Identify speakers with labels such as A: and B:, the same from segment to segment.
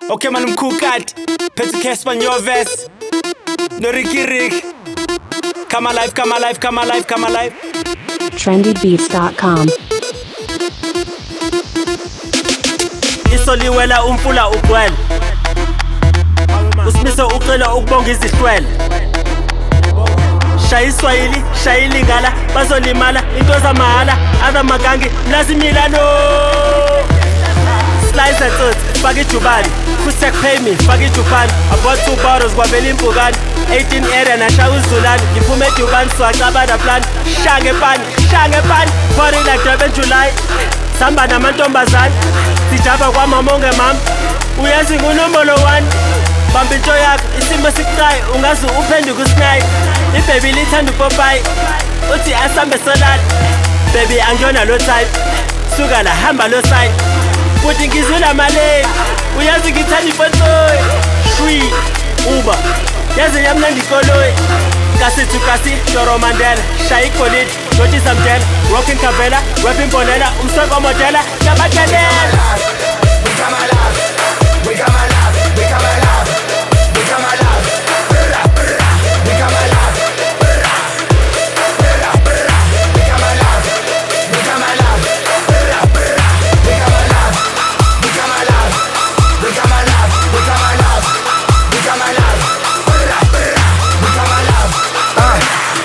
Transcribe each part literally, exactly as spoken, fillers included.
A: Okay man, mkhukati Petty Casper your verse No Ricky Rick. Come alive, come alive, come alive, come alive.
B: trendy beats dot com.
A: Isoliwela umfula ugcwele Usimise ucela ukubonga izihlwele Shaya iswahili, shaya ilingala Bazolimala, into zamahala Adha magangi, mlazimila no Slice and toast, faka ijubani Kusek pay me, faka ijubani I bought two bottles, kwavela impukani eighteen area, nashaya uzulani Ngiphume edubani, swacabana plan Shange pani, shange pani Party like Durban July Samba namantombazane Sijaba kwa mamonge mam Uyazi ngunombolo one Bamba into yakho, isimbo sikuqayi Ungazi uphenduka usinayi Ibaby lithanda upopayi Uthi asambe solani Baby angiyona lo type Suka la hamba lo side Futhi ngizwela male Uyazi ngithanda ifotoyi Shwi, Uber Yazi yamnandi koloyi Kasi to kasi, Shoro Mandela Shaya ikoliti, Joti Samtela Rockin' Kavela, rapping Bonella Umsoko Modela, Nabakelela
C: We come alive, we come alive, we come alive, we come alive, we come alive, we come alive, we come alive, we come alive, we come alive, we come alive, we come alive, we come alive, we come alive, uh,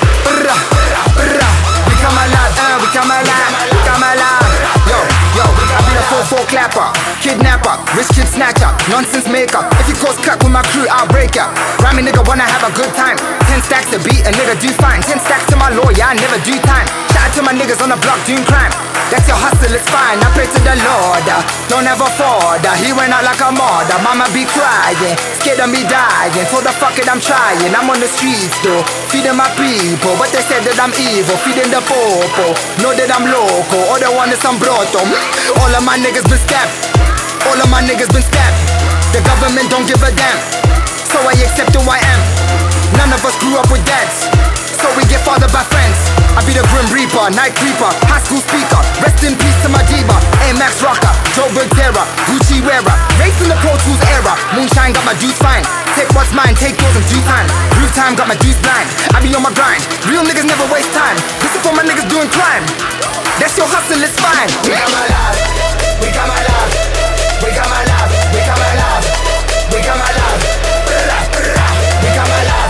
C: we come alive, uh, we come alive, we come alive, yo, yo, I be the four four clapper. Kidnapper, rich kid snatcher, nonsense maker. If you cause crack with my crew, I'll break ya. Grammy nigga wanna have a good time. Ten stacks to beat, a nigga do fine. Ten stacks to my lawyer, I never do time. Shout out to my niggas on the block doing crime. That's your hustle, it's fine. I pray to the Lord, uh, don't ever fall. uh, He went out like a mother, mama be crying. Scared of me dying, so the fuck it I'm trying. I'm on the streets though, feeding my people. But they said that I'm evil, feeding the popo. Know that I'm local, all they want is some broto. All of my niggas been stabbed. All of my niggas been stabbed. The government don't give a damn. So I accept who I am. None of us grew up with dads, so we get fathered by friends. I be the Grim Reaper, Night Creeper, high school speaker. Rest in peace to my diva, A-Max rocker, Joe Bergera, Gucci wearer. Race in the Pro Tools era, moonshine got my juice fine. Take what's mine, take yours in due time. Roof time got my juice blind. I be on my grind, real niggas never waste time. This is for my niggas doing crime. That's your hustle, it's fine. We come alive, we come alive. We come alive, we come alive, we come alive, we come alive, we come alive,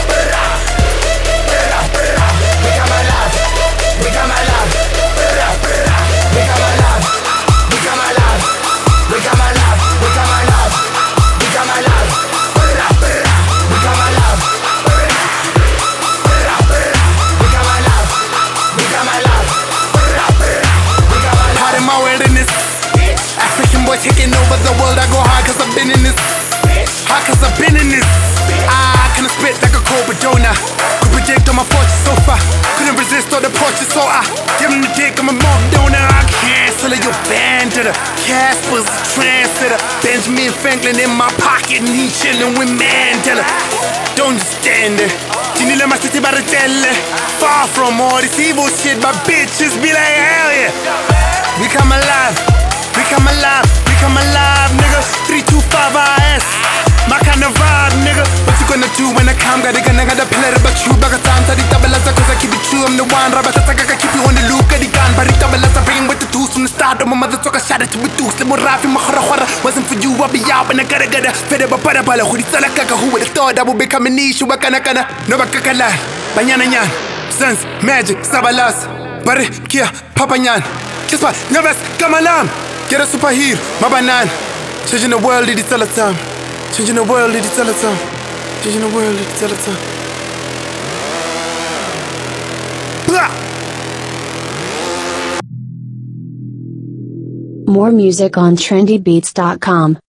C: we come alive, we come alive, we come alive, we come alive, we come alive, we come alive, we come alive, we come alive, we come alive, we come alive. Part of my wilderness. African boy taking over the world, I go hard cause I've been in this. Hard cause I've been in this. I can spit like a Cobra donor. Could predict on my fortune so far. Couldn't resist all the portraits, so I give him the dick, I'm a mob donor. I cancel it, your band to the Casper's a translator. Benjamin Franklin in my pocket and he chillin' with Mandela. Don't just stand there. Dinile my city by the jelly. Far from all this evil shit, my bitches be like hell yeah. We come alive. We come alive, we come alive, nigga. three two five I S, my kind of vibe, nigga. What you gonna do when I come? Gotta gonna gotta play it, but you back a time. Tadi tabalaza, cause I keep it true. I'm the one, Rabba Tataka, keep you on the loop. Got the gun, but tabalaza, bring with the tools from the start. My mother took a shot at you with tools. The more rafi, my khara wasn't for you. I'll be out and I gotta get a fed up, but who would have thought that would become an issue? Wakana kana, no bakakala, Banyana yan, Sons, Magic, Sabalas, Barre, Kia, Papa Nyan, Kispa, Nervous, Kamalam. Get a superhero, my banan. Changing the world, it is all the time. Changing the world, it is all the time. Changing the world, it is all the time. Blah!
B: More music on trendy beats dot com.